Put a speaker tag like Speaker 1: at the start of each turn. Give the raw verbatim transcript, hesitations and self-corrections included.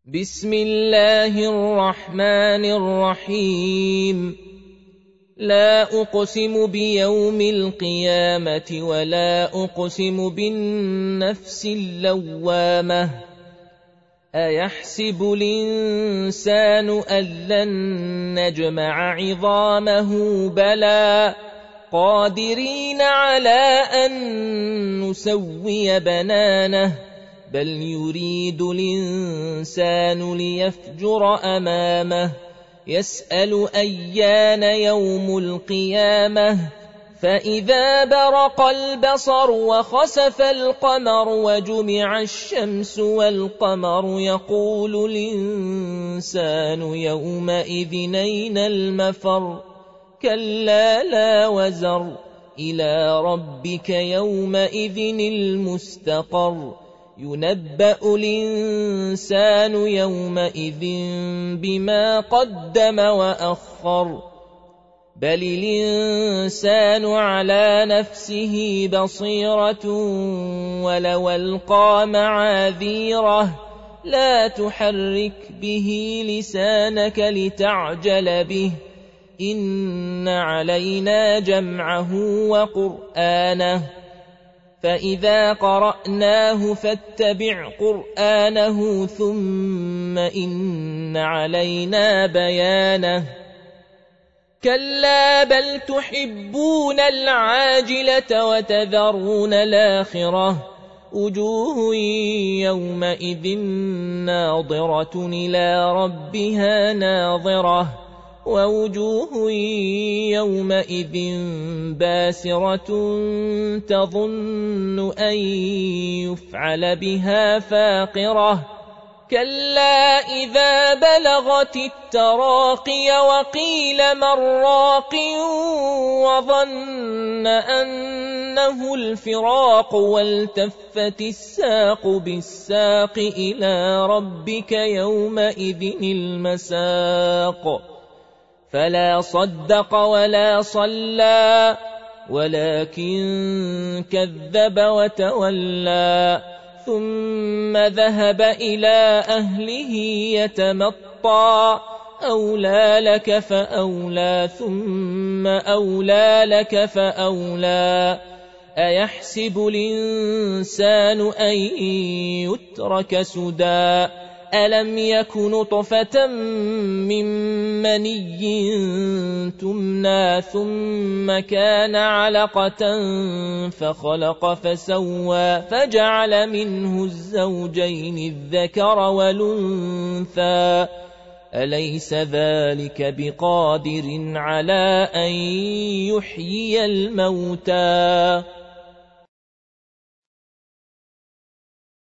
Speaker 1: بسم الله الرحمن الرحيم لا أقسم بيوم القيامة ولا أقسم بالنفس اللوامة أيحسب الإنسان أن لن نجمع عظامه بلى قادرين على أن نسوي بنانه بل يريد الإنسان ليفجر أمامه يسأل أيان يوم القيامة فإذا برق البصر وخسف القمر وجمع الشمس والقمر يقول الإنسان يومئذ أين المفر كلا لا وزر إلى ربك يومئذ المستقر ينبأ الإنسان يومئذ بما قدم وأخر بل الإنسان على نفسه بصيرة ولو ألقى معاذيره لا تحرك به لسانك لتعجل به إن علينا جمعه وقرآنه فإذا قرأناه فاتبع قرآنه ثم إن علينا بيانه كلا بل تحبون العاجلة وتذرون الآخرة وجوه يومئذ ناظرة إلى ربها ناظرة ووجوه يومئذ باسرة تظن أن يفعل بها فاقرة كلا إذا بلغت التراقي وقيل من راق وظن أنه الفراق والتفت الساق بالساق إلى ربك يومئذ المساق فلا صدق ولا صلى ولكن كذب وتولى ثم ذهب إلى أهله يتمطى أولى لك فأولى ثم أولى لك فأولى أيحسب الإنسان أن يترك سدى ألم يك نطفة من مني تمنى ثم كان علقة فخلق فسوى فجعل منه الزوجين الذكر والأنثى أليس ذلك بقادر على أن يحيي الموتى